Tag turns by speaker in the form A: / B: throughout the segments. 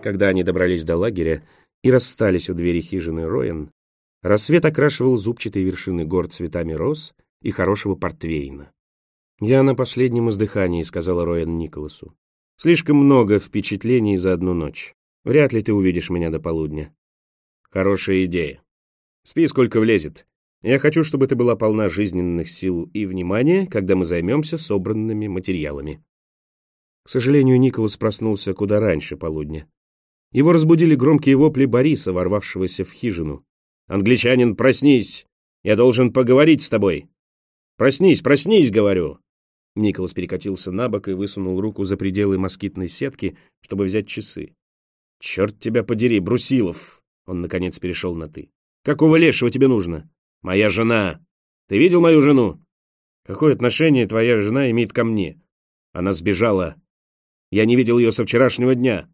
A: Когда они добрались до лагеря и расстались у двери хижины Роэн, рассвет окрашивал зубчатые вершины гор цветами роз и хорошего портвейна. «Я на последнем издыхании», — сказала Роэн Николасу. «Слишком много впечатлений за одну ночь. Вряд ли ты увидишь меня до полудня». «Хорошая идея. Спи, сколько влезет. Я хочу, чтобы ты была полна жизненных сил и внимания, когда мы займемся собранными материалами». К сожалению, Николас проснулся куда раньше полудня. Его разбудили громкие вопли Бориса, ворвавшегося в хижину. «Англичанин, проснись! Я должен поговорить с тобой! Проснись, проснись, говорю!» Николас перекатился на бок и высунул руку за пределы москитной сетки, чтобы взять часы. «Черт тебя подери, Брусилов!» Он, наконец, перешел на «ты». «Какого лешего тебе нужно?» «Моя жена! Ты видел мою жену?» «Какое отношение твоя жена имеет ко мне?» «Она сбежала. Я не видел ее со вчерашнего дня».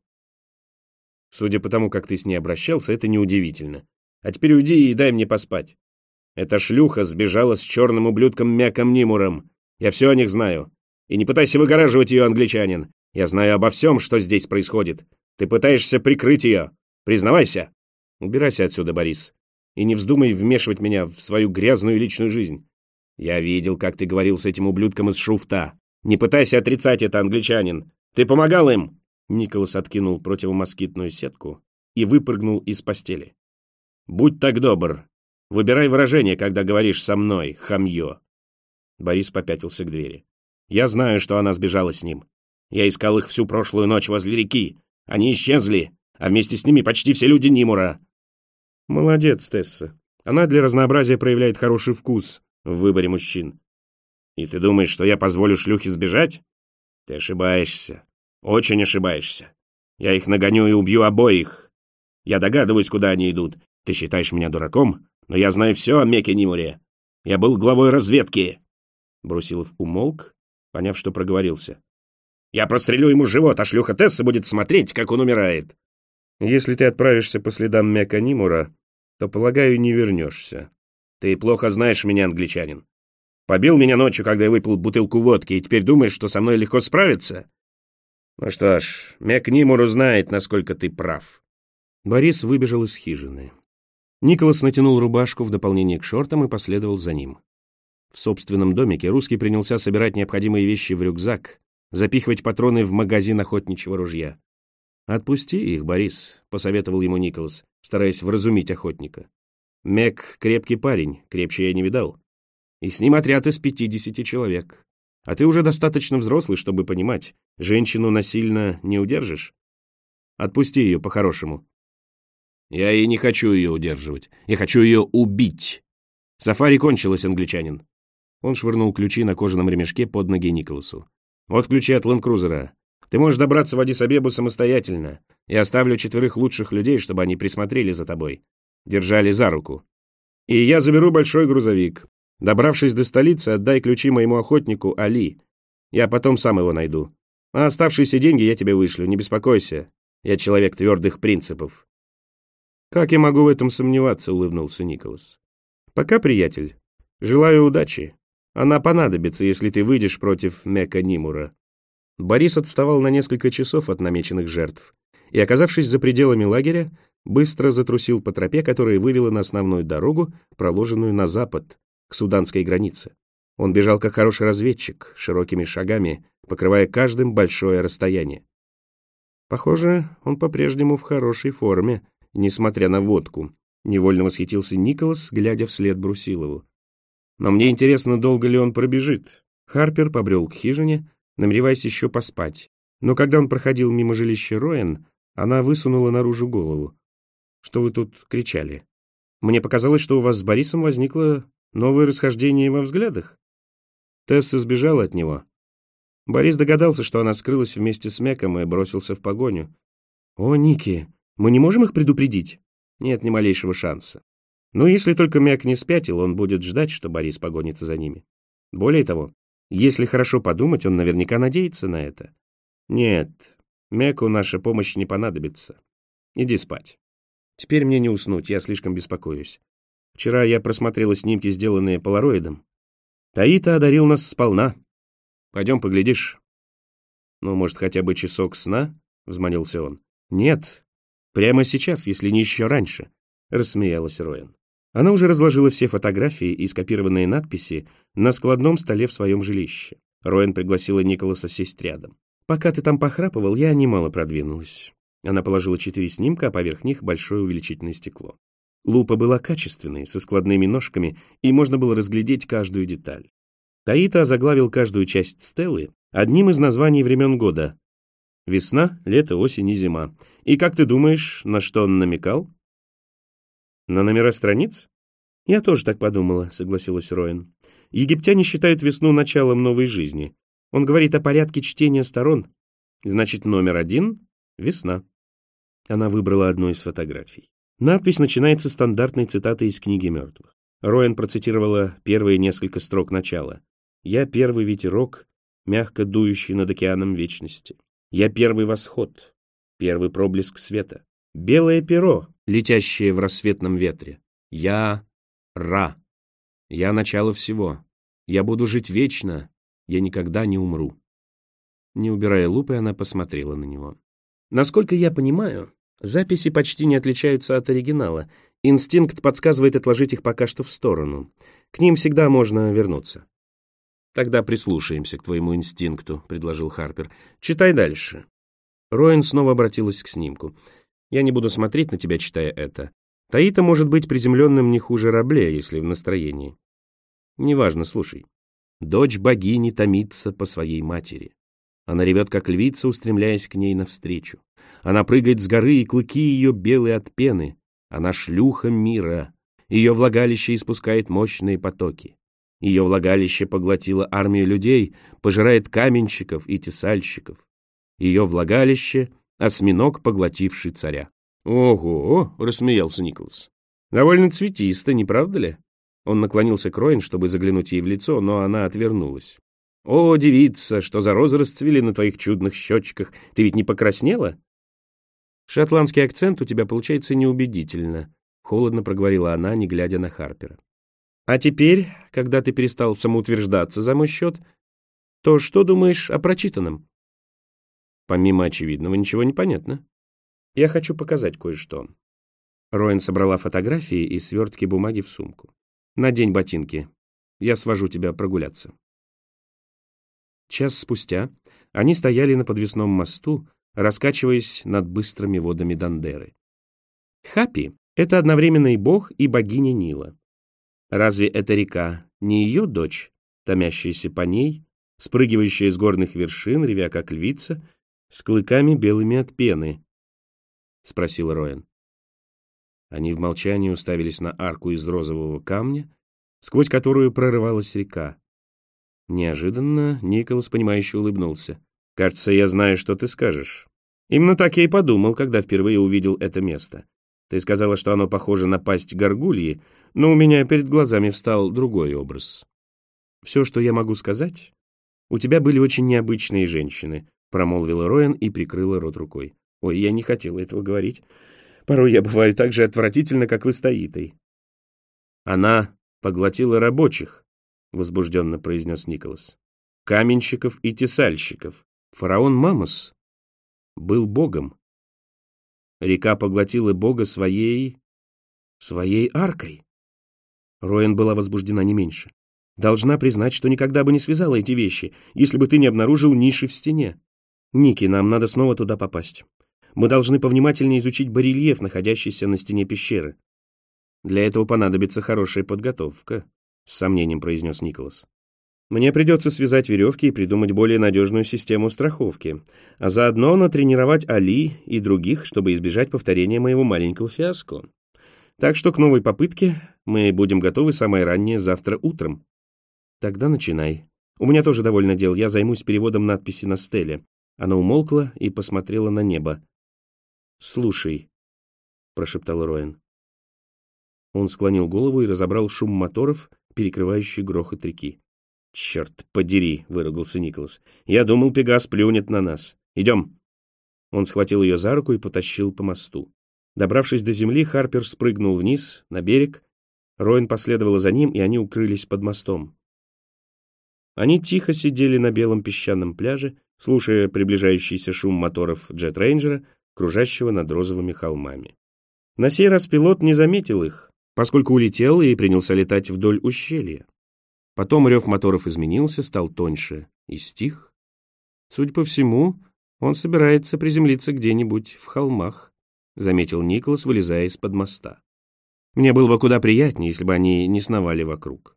A: «Судя по тому, как ты с ней обращался, это неудивительно. А теперь уйди и дай мне поспать. Эта шлюха сбежала с черным ублюдком Меком Нимуром. Я все о них знаю. И не пытайся выгораживать ее, англичанин. Я знаю обо всем, что здесь происходит. Ты пытаешься прикрыть ее. Признавайся!» «Убирайся отсюда, Борис. И не вздумай вмешивать меня в свою грязную личную жизнь. Я видел, как ты говорил с этим ублюдком из Шуфта. Не пытайся отрицать это, англичанин. Ты помогал им!» Николас откинул противомоскитную сетку и выпрыгнул из постели. «Будь так добр. Выбирай выражение, когда говоришь со мной, хамье». Борис попятился к двери. «Я знаю, что она сбежала с ним. Я искал их всю прошлую ночь возле реки. Они исчезли, а вместе с ними почти все люди Нимура». «Молодец, Тесса. Она для разнообразия проявляет хороший вкус в выборе мужчин». «И ты думаешь, что я позволю шлюхе сбежать? Ты ошибаешься. Очень ошибаешься. Я их нагоню и убью обоих. Я догадываюсь, куда они идут. Ты считаешь меня дураком, но я знаю все о Меке Нимуре. Я был главой разведки». Брусилов умолк, поняв, что проговорился. «Я прострелю ему живот, а шлюха Тесса будет смотреть, как он умирает». «Если ты отправишься по следам Мека Нимура, то, полагаю, не вернешься». «Ты плохо знаешь меня, англичанин. Побил меня ночью, когда я выпил бутылку водки, и теперь думаешь, что со мной легко справиться? Ну что ж, Мек Нимур узнает, насколько ты прав». Борис выбежал из хижины. Николас натянул рубашку в дополнение к шортам и последовал за ним. В собственном домике русский принялся собирать необходимые вещи в рюкзак, запихивать патроны в магазин охотничьего ружья. «Отпусти их, Борис», — посоветовал ему Николас, стараясь вразумить охотника. «Мек — крепкий парень, крепче я не видал. И с ним отряд из 50 человек. А ты уже достаточно взрослый, чтобы понимать, женщину насильно не удержишь. Отпусти ее по-хорошему». «Я и не хочу ее удерживать. Я хочу ее убить. Сафари кончилось, англичанин». Он швырнул ключи на кожаном ремешке под ноги Николасу. «Вот ключи от ленд-крузера. Ты можешь добраться в Аддис-Абебу самостоятельно. Я оставлю 4 лучших людей, чтобы они присмотрели за тобой. Держали за руку. И я заберу большой грузовик. Добравшись до столицы, отдай ключи моему охотнику Али. Я потом сам его найду. А оставшиеся деньги я тебе вышлю, не беспокойся. Я человек твердых принципов». «Как я могу в этом сомневаться?» — улыбнулся Николас. «Пока, приятель. Желаю удачи. Она понадобится, если ты выйдешь против Мека Нимура». Борис отставал на несколько часов от намеченных жертв и, оказавшись за пределами лагеря, быстро затрусил по тропе, которая вывела на основную дорогу, проложенную на запад, к суданской границе. Он бежал как хороший разведчик, широкими шагами, покрывая каждым большое расстояние. Похоже, он по-прежнему в хорошей форме, несмотря на водку. Невольно восхитился Николас, глядя вслед Брусилову. «Но мне интересно, долго ли он пробежит». Харпер побрел к хижине, намереваясь еще поспать. Но когда он проходил мимо жилища Роэн, она высунула наружу голову. «Что вы тут кричали? Мне показалось, что у вас с Борисом возникло новое расхождение во взглядах». Тесса сбежала от него. Борис догадался, что она скрылась вместе с Меком и бросился в погоню. «О, Ники, мы не можем их предупредить?» «Нет ни малейшего шанса. Но если только Мек не спятил, он будет ждать, что Борис погонится за ними. Более того, если хорошо подумать, он наверняка надеется на это. Нет, Меку наша помощь не понадобится. Иди спать. Теперь мне не уснуть, я слишком беспокоюсь. Вчера я просмотрела снимки, сделанные полароидом. Таита одарил нас сполна. Пойдем поглядишь». «Ну, может, хотя бы часок сна?» — взмолился он. «Нет, прямо сейчас, если не еще раньше», — рассмеялась Роэн. Она уже разложила все фотографии и скопированные надписи на складном столе в своем жилище. Роэн пригласила Николаса сесть рядом. «Пока ты там похрапывал, я немало продвинулась». Она положила 4 снимка, а поверх них большое увеличительное стекло. Лупа была качественной, со складными ножками, и можно было разглядеть каждую деталь. Таита озаглавил каждую часть стелы одним из названий времен года. Весна, лето, осень и зима. И как ты думаешь, на что он намекал? На номера страниц? Я тоже так подумала, согласилась Роэн. Египтяне считают весну началом новой жизни. Он говорит о порядке чтения сторон. Значит, номер 1 — весна. Она выбрала одну из фотографий. Надпись начинается стандартной цитатой из книги мертвых. Роэн процитировала первые несколько строк начала. «Я первый ветерок, мягко дующий над океаном вечности. Я первый восход, первый проблеск света. Белое перо, летящее в рассветном ветре. Я Ра. Я начало всего. Я буду жить вечно. Я никогда не умру». Не убирая лупы, она посмотрела на него. «Насколько я понимаю, записи почти не отличаются от оригинала. Инстинкт подсказывает отложить их пока что в сторону. К ним всегда можно вернуться». «Тогда прислушаемся к твоему инстинкту», — предложил Харпер. «Читай дальше». Роэн снова обратилась к снимку. «Я не буду смотреть на тебя, читая это. Таита может быть приземленным не хуже Рабле, если в настроении. Неважно, слушай. Дочь богини томится по своей матери. Она ревет, как львица, устремляясь к ней навстречу. Она прыгает с горы, и клыки ее белые от пены. Она шлюха мира. Ее влагалище испускает мощные потоки. Ее влагалище поглотило армию людей, пожирает каменщиков и тесальщиков. Ее влагалище — осьминог, поглотивший царя. «Ого!» — рассмеялся Николас. «Довольно цветисто, не правда ли?» Он наклонился к Роэн, чтобы заглянуть ей в лицо, но она отвернулась. «О, девица, что за розы расцвели на твоих чудных щечках! Ты ведь не покраснела?» «Шотландский акцент у тебя получается неубедительно», — холодно проговорила она, не глядя на Харпера. «А теперь, когда ты перестал самоутверждаться за мой счет, то что думаешь о прочитанном?» «Помимо очевидного, ничего не понятно. Я хочу показать кое-что». Роэн собрала фотографии и свертки бумаги в сумку. «Надень ботинки. Я свожу тебя прогуляться». Час спустя они стояли на подвесном мосту, раскачиваясь над быстрыми водами Дандеры. Хапи — это одновременно и бог, и богиня Нила. Разве эта река не ее дочь, томящаяся по ней, спрыгивающая с горных вершин, ревя как львица, с клыками белыми от пены? — спросил Роэн. Они в молчании уставились на арку из розового камня, сквозь которую прорывалась река. Неожиданно Николас, понимающе улыбнулся. «Кажется, я знаю, что ты скажешь. Именно так я и подумал, когда впервые увидел это место. Ты сказала, что оно похоже на пасть горгульи, но у меня перед глазами встал другой образ. Все, что я могу сказать, у тебя были очень необычные женщины», промолвила Роэн и прикрыла рот рукой. «Ой, я не хотела этого говорить. Порой я бываю так же отвратительно, как вы с Таитой». «Она поглотила рабочих», — возбужденно произнес Николас. «Каменщиков и тесальщиков. Фараон Мамос был богом. Река поглотила бога своей аркой». Роэн была возбуждена не меньше. «Должна признать, что никогда бы не связала эти вещи, если бы ты не обнаружил ниши в стене. Ники, нам надо снова туда попасть. Мы должны повнимательнее изучить барельеф, находящийся на стене пещеры. Для этого понадобится хорошая подготовка», — с сомнением произнес Николас. «Мне придется связать веревки и придумать более надежную систему страховки, а заодно натренировать Али и других, чтобы избежать повторения моего маленького фиаско. Так что к новой попытке мы будем готовы самое раннее завтра утром». «Тогда начинай. У меня тоже довольно дел, я займусь переводом надписи на стеле». Она умолкла и посмотрела на небо. «Слушай», — прошептал Роэн. Он склонил голову и разобрал шум моторов, перекрывающий грохот реки. «Черт подери!» — выругался Николас. «Я думал, Пегас плюнет на нас. Идем!» Он схватил ее за руку и потащил по мосту. Добравшись до земли, Харпер спрыгнул вниз, на берег. Роэн последовала за ним, и они укрылись под мостом. Они тихо сидели на белом песчаном пляже, слушая приближающийся шум моторов джет-рейнджера, кружащего над розовыми холмами. На сей раз пилот не заметил их, поскольку улетел и принялся летать вдоль ущелья. Потом рев моторов изменился, стал тоньше и стих. Судя по всему, он собирается приземлиться где-нибудь в холмах, заметил Николас, вылезая из-под моста. Мне было бы куда приятнее, если бы они не сновали вокруг.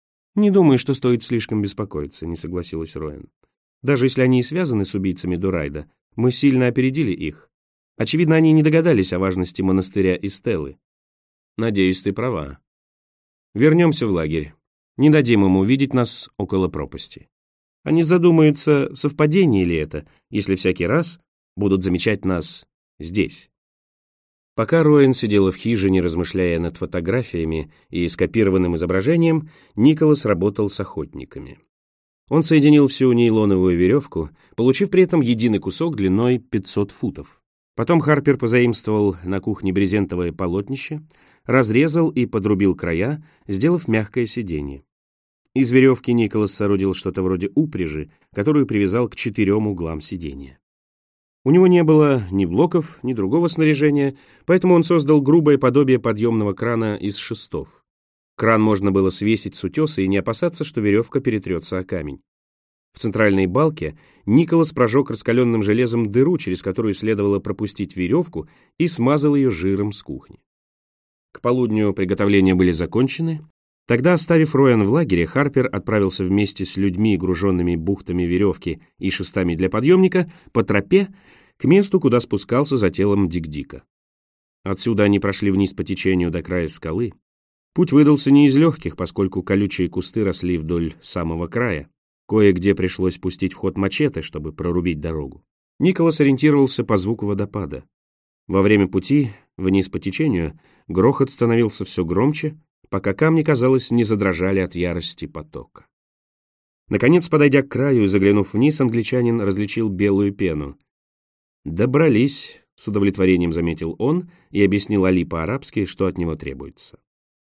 A: Не думаю, что стоит слишком беспокоиться, не согласилась Роэн. Даже если они и связаны с убийцами Дурайда, мы сильно опередили их. Очевидно, они не догадались о важности монастыря и Стеллы. Надеюсь, ты права. Вернемся в лагерь. Не дадим им увидеть нас около пропасти. Они задумаются, совпадение ли это, если всякий раз будут замечать нас здесь. Пока Роэн сидела в хижине, размышляя над фотографиями и скопированным изображением, Николас работал с охотниками. Он соединил всю нейлоновую веревку, получив при этом единый кусок длиной 500 футов. Потом Харпер позаимствовал на кухне брезентовое полотнище, разрезал и подрубил края, сделав мягкое сиденье. Из веревки Николас соорудил что-то вроде упряжи, которую привязал к 4 углам сиденья. У него не было ни блоков, ни другого снаряжения, поэтому он создал грубое подобие подъемного крана из шестов. Кран можно было свесить с утеса и не опасаться, что веревка перетрется о камень. В центральной балке Николас прожег раскаленным железом дыру, через которую следовало пропустить веревку, и смазал ее жиром с кухни. К полудню приготовления были закончены. Тогда, оставив Роэн в лагере, Харпер отправился вместе с людьми, груженными бухтами веревки и шестами для подъемника, по тропе к месту, куда спускался за телом Дик-Дика. Отсюда они прошли вниз по течению до края скалы. Путь выдался не из легких, поскольку колючие кусты росли вдоль самого края. Кое-где пришлось пустить в ход мачете, чтобы прорубить дорогу. Николас ориентировался по звуку водопада. Во время пути вниз по течению грохот становился все громче, пока камни, казалось, не задрожали от ярости потока. Наконец, подойдя к краю и заглянув вниз, англичанин различил белую пену. «Добрались», — с удовлетворением заметил он и объяснил Али по-арабски, что от него требуется.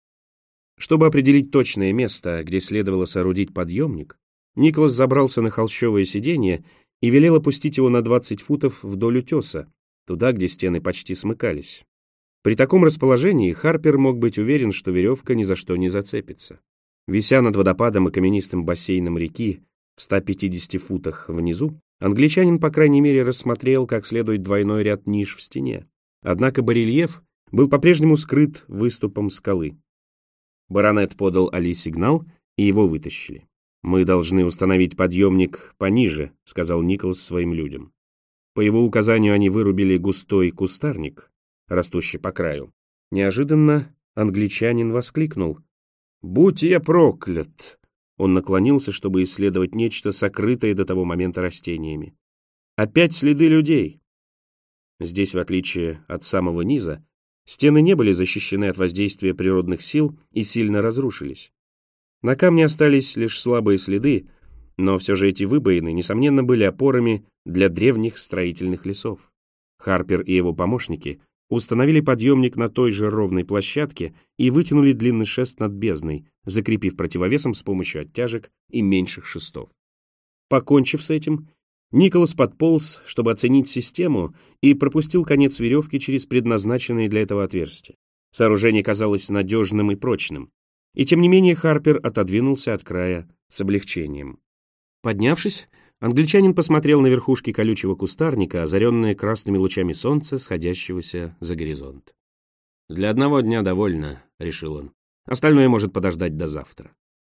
A: Чтобы определить точное место, где следовало соорудить подъемник, Николас забрался на холщовое сиденье и велел опустить его на 20 футов вдоль утеса, туда, где стены почти смыкались. При таком расположении Харпер мог быть уверен, что веревка ни за что не зацепится. Вися над водопадом и каменистым бассейном реки в 150 футах внизу, англичанин, по крайней мере, рассмотрел как следует двойной ряд ниш в стене. Однако барельеф был по-прежнему скрыт выступом скалы. Баронет подал Али сигнал, и его вытащили. «Мы должны установить подъемник пониже», — сказал Николас своим людям. По его указанию они вырубили густой кустарник, растущий по краю. Неожиданно англичанин воскликнул: «Будь я проклят!» Он наклонился, чтобы исследовать нечто, сокрытое до того момента растениями. «Опять следы людей!» Здесь, в отличие от самого низа, стены не были защищены от воздействия природных сил и сильно разрушились. На камне остались лишь слабые следы, но все же эти выбоины, несомненно, были опорами для древних строительных лесов. Харпер и его помощники установили подъемник на той же ровной площадке и вытянули длинный шест над бездной, закрепив противовесом с помощью оттяжек и меньших шестов. Покончив с этим, Николас подполз, чтобы оценить систему, и пропустил конец веревки через предназначенное для этого отверстие. Сооружение казалось надежным и прочным. И тем не менее Харпер отодвинулся от края с облегчением. Поднявшись, англичанин посмотрел на верхушки колючего кустарника, озаренные красными лучами солнца, сходящегося за горизонт. «Для одного дня довольно», — решил он. «Остальное может подождать до завтра».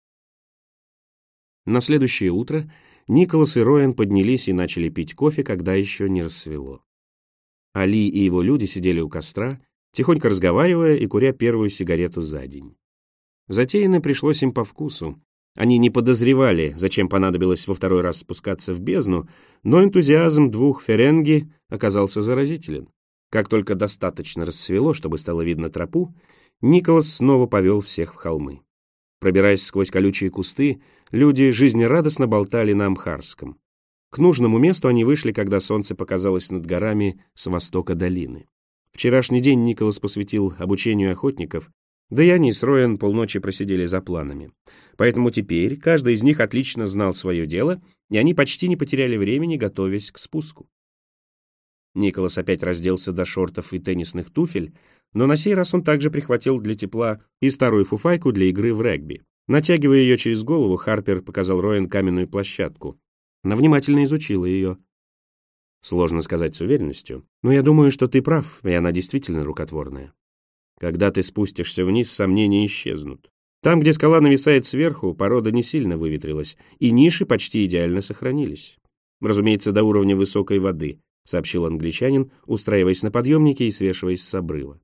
A: На следующее утро Николас и Роэн поднялись и начали пить кофе, когда еще не рассвело. Али и его люди сидели у костра, тихонько разговаривая и куря первую сигарету за день. Затеянное пришлось им по вкусу. Они не подозревали, зачем понадобилось во второй раз спускаться в бездну, но энтузиазм двух ференги оказался заразителен. Как только достаточно рассвело, чтобы стало видно тропу, Николас снова повел всех в холмы. Пробираясь сквозь колючие кусты, люди жизнерадостно болтали на амхарском. К нужному месту они вышли, когда солнце показалось над горами с востока долины. Вчерашний день Николас посвятил обучению охотников, да и они с Роэн полночи просидели за планами. Поэтому теперь каждый из них отлично знал свое дело, и они почти не потеряли времени, готовясь к спуску. Николас опять разделся до шортов и теннисных туфель, но на сей раз он также прихватил для тепла и старую фуфайку для игры в регби. Натягивая ее через голову, Харпер показал Роэн каменную площадку. Она внимательно изучила ее. Сложно сказать с уверенностью, но я думаю, что ты прав, и она действительно рукотворная. Когда ты спустишься вниз, сомнения исчезнут. Там, где скала нависает сверху, порода не сильно выветрилась, и ниши почти идеально сохранились. Разумеется, до уровня высокой воды, сообщил англичанин, устраиваясь на подъемнике и свешиваясь с обрыва.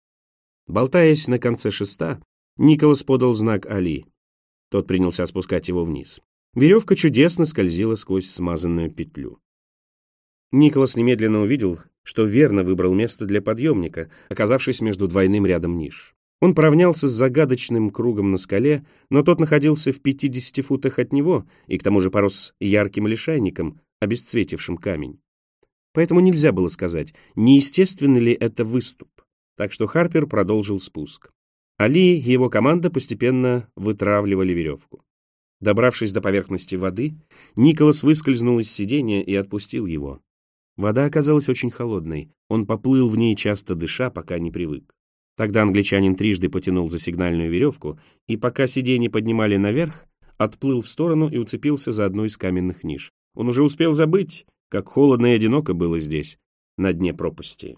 A: Болтаясь на конце шеста, Николас подал знак Али. Тот принялся спускать его вниз. Веревка чудесно скользила сквозь смазанную петлю. Николас немедленно увидел, что верно выбрал место для подъемника, оказавшись между двойным рядом ниш. Он поравнялся с загадочным кругом на скале, но тот находился в 50 футах от него и к тому же порос ярким лишайником, обесцветившим камень. Поэтому нельзя было сказать, неестественный ли это выступ. Так что Харпер продолжил спуск. Али и его команда постепенно вытравливали веревку. Добравшись до поверхности воды, Николас выскользнул из сиденья и отпустил его. Вода оказалась очень холодной, он поплыл в ней, часто дыша, пока не привык. Тогда англичанин трижды потянул за сигнальную веревку, и пока сиденье поднимали наверх, отплыл в сторону и уцепился за одну из каменных ниш. Он уже успел забыть, как холодно и одиноко было здесь, на дне пропасти.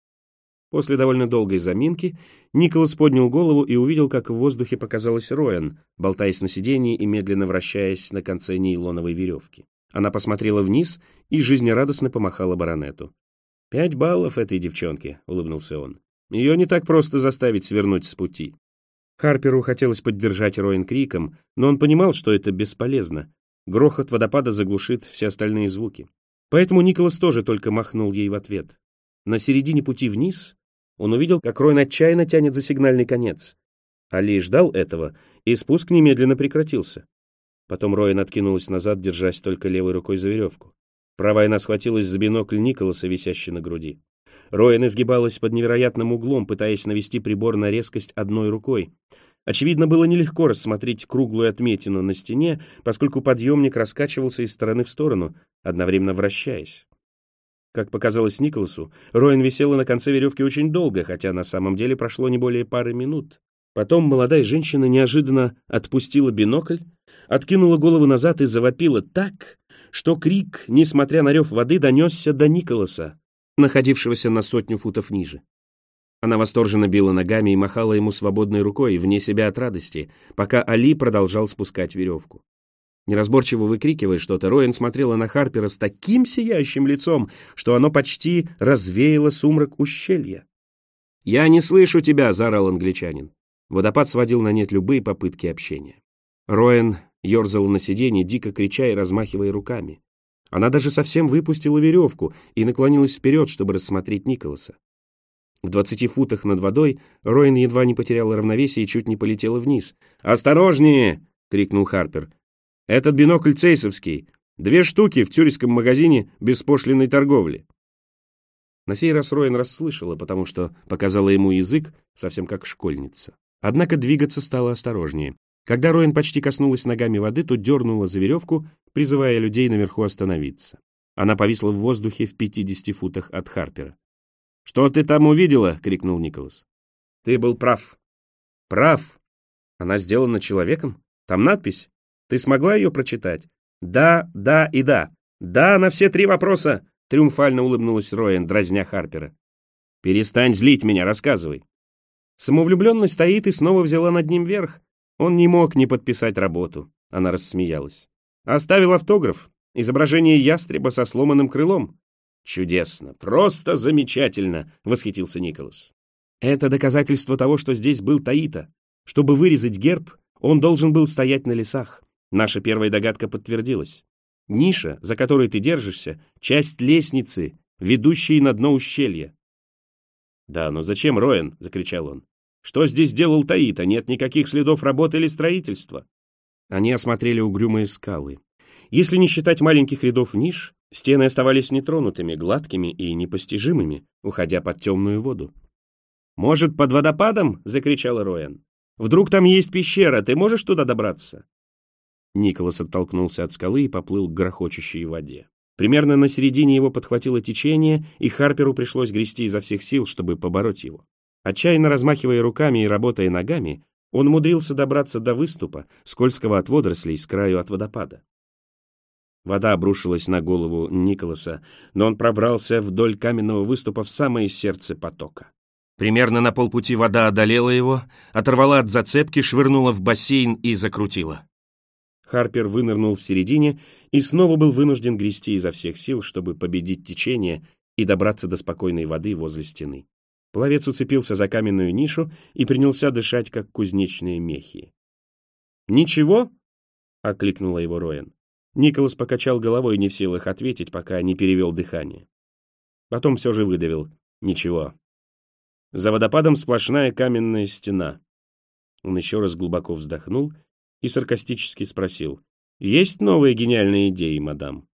A: После довольно долгой заминки Николас поднял голову и увидел, как в воздухе показалась Роэн, болтаясь на сиденье и медленно вращаясь на конце нейлоновой веревки. Она посмотрела вниз и жизнерадостно помахала баронету. «5 баллов этой девчонке», — улыбнулся он. «Ее не так просто заставить свернуть с пути». Харперу хотелось поддержать Роэн криком, но он понимал, что это бесполезно. Грохот водопада заглушит все остальные звуки. Поэтому Николас тоже только махнул ей в ответ. На середине пути вниз он увидел, как Роэн отчаянно тянет за сигнальный конец. Али ждал этого, и спуск немедленно прекратился. Потом Роэн откинулась назад, держась только левой рукой за веревку. Правая она схватилась за бинокль Николаса, висящий на груди. Роэн изгибалась под невероятным углом, пытаясь навести прибор на резкость одной рукой. Очевидно, было нелегко рассмотреть круглую отметину на стене, поскольку подъемник раскачивался из стороны в сторону, одновременно вращаясь. Как показалось Николасу, Роэн висела на конце веревки очень долго, хотя на самом деле прошло не более пары минут. Потом молодая женщина неожиданно отпустила бинокль, откинула голову назад и завопила так, что крик, несмотря на рев воды, донесся до Николаса, находившегося на 100 футов ниже. Она восторженно била ногами и махала ему свободной рукой, вне себя от радости, пока Али продолжал спускать веревку. Неразборчиво выкрикивая что-то, Роэн смотрела на Харпера с таким сияющим лицом, что оно почти развеяло сумрак ущелья. «Я не слышу тебя!» — заорал англичанин. Водопад сводил на нет любые попытки общения. Роэн ерзала на сиденье, дико крича и размахивая руками. Она даже совсем выпустила веревку и наклонилась вперед, чтобы рассмотреть Николаса. В 20 футах над водой Роэн едва не потеряла равновесие и чуть не полетела вниз. «Осторожнее!» — крикнул Харпер. «Этот бинокль цейсовский. 2 штуки в тюркском магазине беспошлинной торговли». На сей раз Роэн расслышала, потому что показала ему язык, совсем как школьница. Однако двигаться стало осторожнее. Когда Роэн почти коснулась ногами воды, то дернула за веревку, призывая людей наверху остановиться. Она повисла в воздухе в 50 футах от Харпера. «Что ты там увидела?» — крикнул Николас. «Ты был прав». «Прав? Она сделана человеком? Там надпись? Ты смогла ее прочитать?» «Да, да и да. Да на все 3 вопроса!» — триумфально улыбнулась Роэн, дразня Харпера. «Перестань злить меня, рассказывай». Самовлюбленность стоит и снова взяла над ним верх. Он не мог не подписать работу. Она рассмеялась. Оставил автограф. Изображение ястреба со сломанным крылом. «Чудесно! Просто замечательно!» — восхитился Николас. «Это доказательство того, что здесь был Таита. Чтобы вырезать герб, он должен был стоять на лесах. Наша первая догадка подтвердилась. Ниша, за которой ты держишься, часть лестницы, ведущей на дно ущелья». «Да, но зачем, Роэн?» — закричал он. «Что здесь делал Таита? Нет никаких следов работы или строительства». Они осмотрели угрюмые скалы. Если не считать маленьких рядов ниш, стены оставались нетронутыми, гладкими и непостижимыми, уходя под темную воду. «Может, под водопадом?» — закричала Роэн. «Вдруг там есть пещера, ты можешь туда добраться?» Николас оттолкнулся от скалы и поплыл к грохочущей воде. Примерно на середине его подхватило течение, и Харперу пришлось грести изо всех сил, чтобы побороть его. Отчаянно размахивая руками и работая ногами, он умудрился добраться до выступа, скользкого от водорослей, с краю от водопада. Вода обрушилась на голову Николаса, но он пробрался вдоль каменного выступа в самое сердце потока. Примерно на полпути вода одолела его, оторвала от зацепки, швырнула в бассейн и закрутила. Харпер вынырнул в середине и снова был вынужден грести изо всех сил, чтобы победить течение и добраться до спокойной воды возле стены. Пловец уцепился за каменную нишу и принялся дышать, как кузнечные мехи. «Ничего?» — окликнула его Роэн. Николас покачал головой, не в силах ответить, пока не перевел дыхание. Потом все же выдавил: «Ничего». За водопадом сплошная каменная стена. Он еще раз глубоко вздохнул и саркастически спросил: «Есть новые гениальные идеи, мадам?»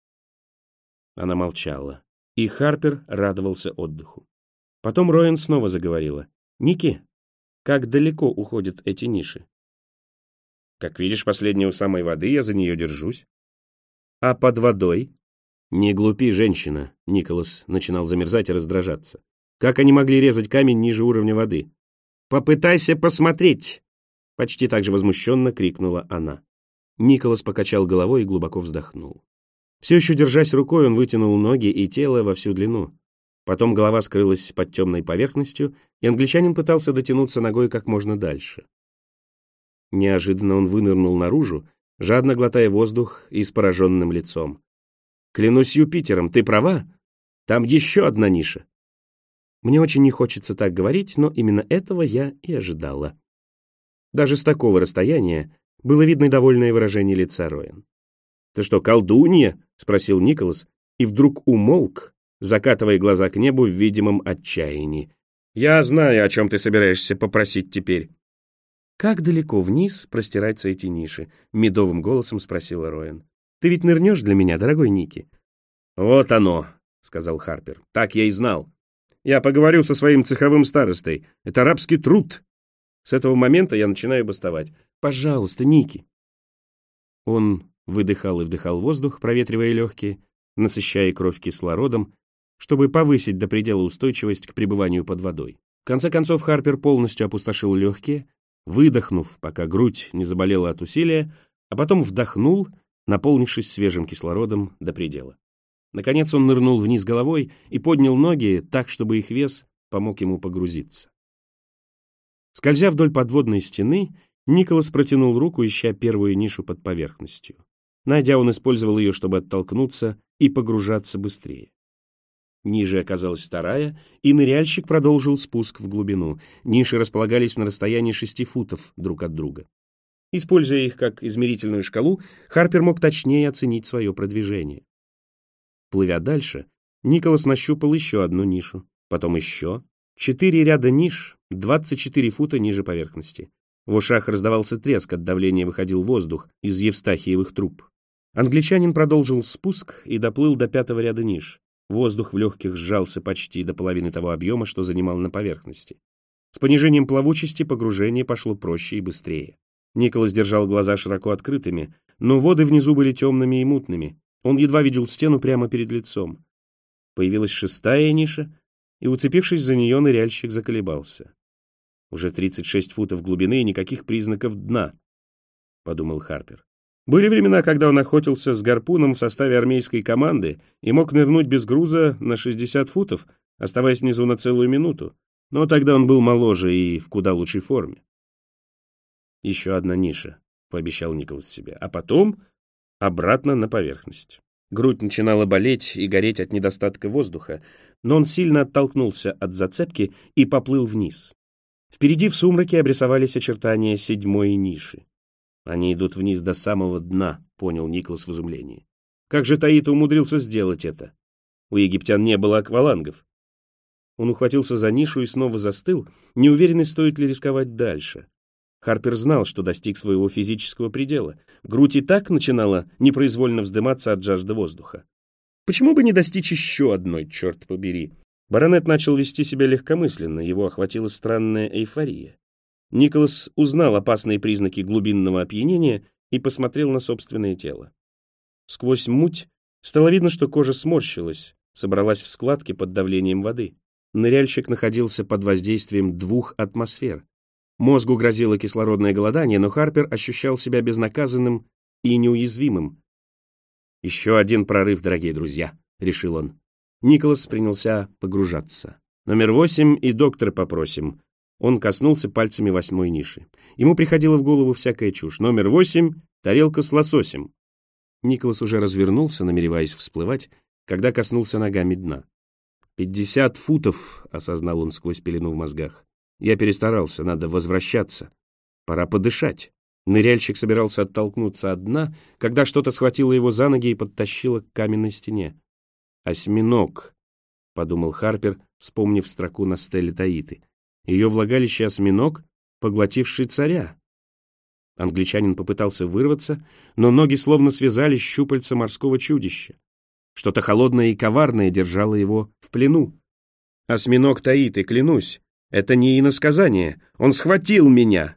A: Она молчала, и Харпер радовался отдыху. Потом Роэн снова заговорила: «Ники, как далеко уходят эти ниши?» «Как видишь, последняя у самой воды, я за нее держусь». «А под водой?» «Не глупи, женщина», — Николас начинал замерзать и раздражаться. «Как они могли резать камень ниже уровня воды?» «Попытайся посмотреть!» — почти так же возмущенно крикнула она. Николас покачал головой и глубоко вздохнул. Все еще держась рукой, он вытянул ноги и тело во всю длину. Потом голова скрылась под темной поверхностью, и англичанин пытался дотянуться ногой как можно дальше. Неожиданно он вынырнул наружу, жадно глотая воздух и с пораженным лицом. «Клянусь Юпитером, ты права? Там еще одна ниша!» Мне очень не хочется так говорить, но именно этого я и ожидала. Даже с такого расстояния было видно довольное выражение лица Роэн. «Ты что, колдунья?» — спросил Николас, и вдруг умолк, закатывая глаза к небу в видимом отчаянии. «Я знаю, о чем ты собираешься попросить теперь». «Как далеко вниз простираются эти ниши?» — медовым голосом спросила Роэн. «Ты ведь нырнешь для меня, дорогой Ники?» «Вот оно», — сказал Харпер. «Так я и знал. Я поговорю со своим цеховым старостой. Это рабский труд. С этого момента я начинаю бастовать. Пожалуйста, Ники». Он выдыхал и вдыхал воздух, проветривая легкие, насыщая кровь кислородом, чтобы повысить до предела устойчивость к пребыванию под водой. В конце концов Харпер полностью опустошил легкие, выдохнув, пока грудь не заболела от усилия, а потом вдохнул, наполнившись свежим кислородом до предела. Наконец он нырнул вниз головой и поднял ноги так, чтобы их вес помог ему погрузиться. Скользя вдоль подводной стены, Николас протянул руку, ища первую нишу под поверхностью. Найдя, он использовал ее, чтобы оттолкнуться и погружаться быстрее. Ниже оказалась вторая, и ныряльщик продолжил спуск в глубину. Ниши располагались на расстоянии 6 футов друг от друга. Используя их как измерительную шкалу, Харпер мог точнее оценить свое продвижение. Плывя дальше, Николас нащупал еще одну нишу, потом еще. 4 ряда ниш, 24 фута ниже поверхности. В ушах раздавался треск, от давления выходил воздух из евстахиевых труб. Англичанин продолжил спуск и доплыл до 5-го ряда ниш. Воздух в легких сжался почти до половины того объема, что занимал на поверхности. С понижением плавучести погружение пошло проще и быстрее. Николас держал глаза широко открытыми, но воды внизу были темными и мутными. Он едва видел стену прямо перед лицом. Появилась 6-я ниша, и, уцепившись за нее, ныряльщик заколебался. «Уже 36 футов глубины и никаких признаков дна», — подумал Харпер. Были времена, когда он охотился с гарпуном в составе армейской команды и мог нырнуть без груза на 60 футов, оставаясь внизу на целую минуту, но тогда он был моложе и в куда лучшей форме. «Еще одна ниша», — пообещал Николас себе, а потом обратно на поверхность. Грудь начинала болеть и гореть от недостатка воздуха, но он сильно оттолкнулся от зацепки и поплыл вниз. Впереди в сумраке обрисовались очертания 7-й ниши. «Они идут вниз до самого дна», — понял Николас в изумлении. «Как же Таита умудрился сделать это? У египтян не было аквалангов». Он ухватился за нишу и снова застыл, неуверенный, стоит ли рисковать дальше. Харпер знал, что достиг своего физического предела. Грудь и так начинала непроизвольно вздыматься от жажды воздуха. Почему бы не достичь еще одной, черт побери? Баронет начал вести себя легкомысленно, его охватила странная эйфория. Николас узнал опасные признаки глубинного опьянения и посмотрел на собственное тело. Сквозь муть Стало видно, что кожа сморщилась, собралась в складки под давлением воды. Ныряльщик находился под воздействием 2 атмосфер. Мозгу грозило кислородное голодание, но Харпер ощущал себя безнаказанным и неуязвимым. «Еще один прорыв, дорогие друзья», — решил он. Николас принялся погружаться. «Номер 8 и доктора попросим». Он коснулся пальцами 8-й ниши. Ему приходило в голову всякая чушь. «Номер 8 — тарелка с лососем». Николас уже развернулся, намереваясь всплывать, когда коснулся ногами дна. 50 футов, осознал он сквозь пелену в мозгах. Я перестарался, надо возвращаться. Пора подышать. Ныряльщик собирался оттолкнуться от дна, когда что-то схватило его за ноги и подтащило к каменной стене. «Осьминог», — подумал Харпер, вспомнив строку на стеле Таиты. Ее влагалище осьминог, поглотивший царя. Англичанин попытался вырваться, но ноги словно связали щупальца морского чудища. Что-то холодное и коварное держало его в плену. «Осьминог Таиты, клянусь, это не иносказание, он схватил меня!»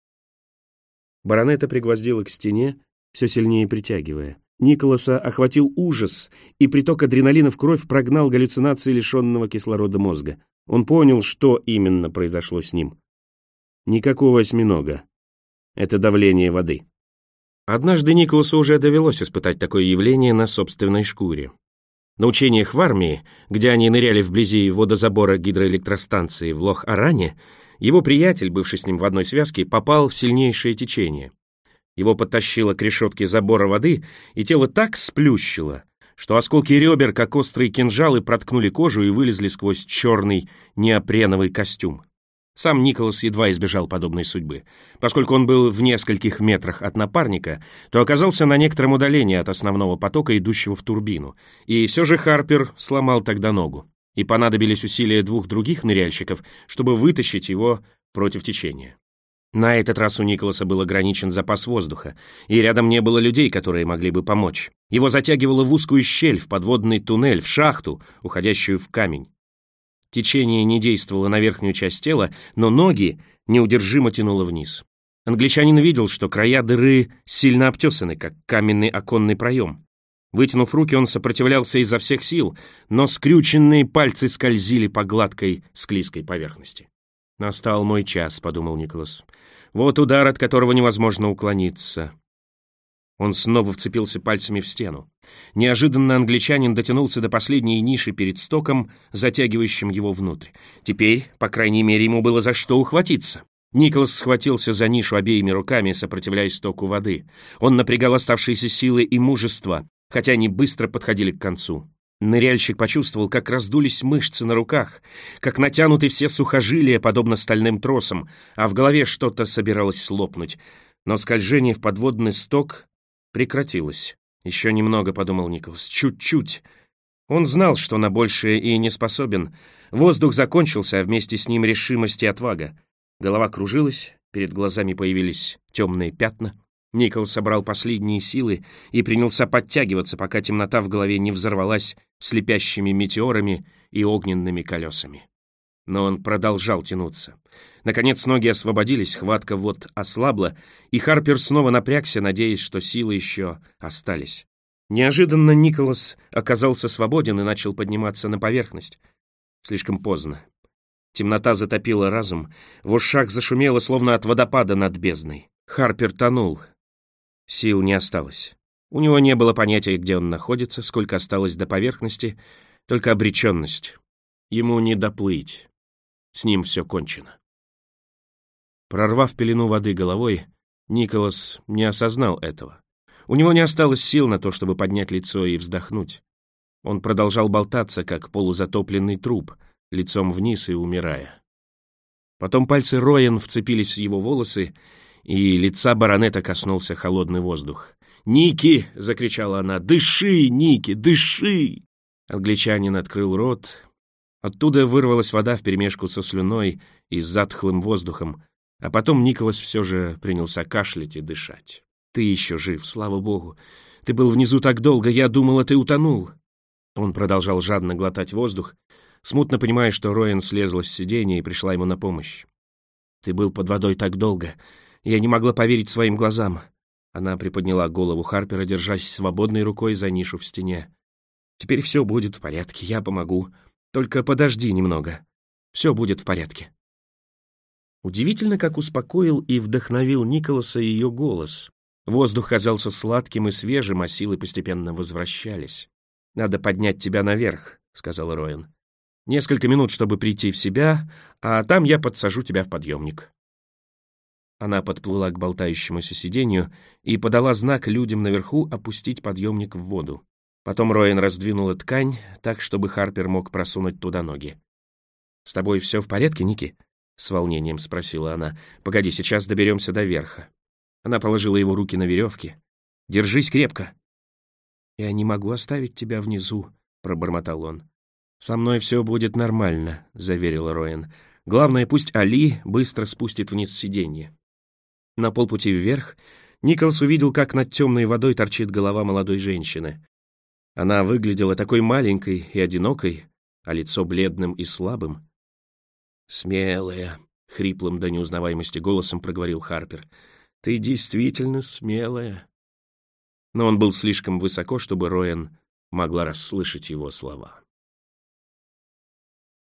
A: Баронета пригвоздила к стене, все сильнее притягивая. Николаса охватил ужас, и приток адреналина в кровь прогнал галлюцинации лишенного кислорода мозга. Он понял, что именно произошло с ним. Никакого осьминога. Это давление воды. Однажды Николасу уже довелось испытать такое явление на собственной шкуре. На учениях в армии, где они ныряли вблизи водозабора гидроэлектростанции в Лох-Аране, его приятель, бывший с ним в одной связке, попал в сильнейшее течение. Его подтащило к решетке забора воды, и тело так сплющило, что осколки ребер, как острые кинжалы, проткнули кожу и вылезли сквозь черный неопреновый костюм. Сам Николас едва избежал подобной судьбы. Поскольку он был в нескольких метрах от напарника, то оказался на некотором удалении от основного потока, идущего в турбину. И все же Харпер сломал тогда ногу, и понадобились усилия 2 других ныряльщиков, чтобы вытащить его против течения. На этот раз у Николаса был ограничен запас воздуха, и рядом не было людей, которые могли бы помочь. Его затягивало в узкую щель, в подводный туннель, в шахту, уходящую в камень. Течение не действовало на верхнюю часть тела, но ноги неудержимо тянуло вниз. Англичанин видел, что края дыры сильно обтесаны, как каменный оконный проем. Вытянув руки, он сопротивлялся изо всех сил, но скрюченные пальцы скользили по гладкой, склизкой поверхности. «Настал мой час», — подумал Николас. «Вот удар, от которого невозможно уклониться». Он снова вцепился пальцами в стену. Неожиданно англичанин дотянулся до последней ниши перед стоком, затягивающим его внутрь. Теперь, по крайней мере, ему было за что ухватиться. Николас схватился за нишу обеими руками, сопротивляясь стоку воды. Он напрягал оставшиеся силы и мужество, хотя они быстро подходили к концу. Ныряльщик почувствовал, как раздулись мышцы на руках, как натянуты все сухожилия, подобно стальным тросам, а в голове что-то собиралось лопнуть. Но скольжение в подводный сток прекратилось. «Еще немного», — подумал Николас, — «чуть-чуть». Он знал, что на большее и не способен. Воздух закончился, а вместе с ним решимость и отвага. Голова кружилась, перед глазами появились темные пятна. Николас собрал последние силы и принялся подтягиваться, пока темнота в голове не взорвалась слепящими метеорами и огненными колесами. Но он продолжал тянуться. Наконец ноги освободились, хватка вот ослабла, и Харпер снова напрягся, надеясь, что силы еще остались. Неожиданно Николас оказался свободен и начал подниматься на поверхность. Слишком поздно. Темнота затопила разум, в ушах зашумело, словно от водопада над бездной. Харпер тонул. Сил не осталось. У него не было понятия, где он находится, сколько осталось до поверхности, только обреченность. Ему не доплыть. С ним все кончено. Прорвав пелену воды головой, Николас не осознал этого. У него не осталось сил на то, чтобы поднять лицо и вздохнуть. Он продолжал болтаться, как полузатопленный труп, лицом вниз и умирая. Потом пальцы Роен вцепились в его волосы, и лица баронета коснулся холодный воздух. «Ники!» — закричала она. «Дыши, Ники, дыши!» Англичанин открыл рот. Оттуда вырвалась вода вперемешку со слюной и с затхлым воздухом, а потом Николас все же принялся кашлять и дышать. «Ты еще жив, слава богу! Ты был внизу так долго, я думала, ты утонул!» Он продолжал жадно глотать воздух, смутно понимая, что Роен слезла с сиденья и пришла ему на помощь. «Ты был под водой так долго, я не могла поверить своим глазам!» Она приподняла голову Харпера, держась свободной рукой за нишу в стене. Теперь все будет в порядке, я помогу. Только подожди немного. Все будет в порядке». Удивительно, как успокоил и вдохновил Николаса ее голос. Воздух казался сладким и свежим, а силы постепенно возвращались. «Надо поднять тебя наверх», — сказал Роэн. «Несколько минут, чтобы прийти в себя, а там я подсажу тебя в подъемник». Она подплыла к болтающемуся сиденью и подала знак людям наверху опустить подъемник в воду. Потом Роэн раздвинула ткань так, чтобы Харпер мог просунуть туда ноги. «С тобой все в порядке, Ники?» — с волнением спросила она. «Погоди, сейчас доберемся до верха». Она положила его руки на веревки. «Держись крепко». «Я не могу оставить тебя внизу», — пробормотал он. «Со мной все будет нормально», — заверила Роэн. «Главное, пусть Али быстро спустит вниз сиденье». На полпути вверх Николас увидел, как над темной водой торчит голова молодой женщины. Она выглядела такой маленькой и одинокой, а лицо бледным и слабым. «Смелая», — хриплым до неузнаваемости голосом проговорил Харпер. «Ты действительно смелая». Но он был слишком высоко, чтобы Роэн могла расслышать его слова.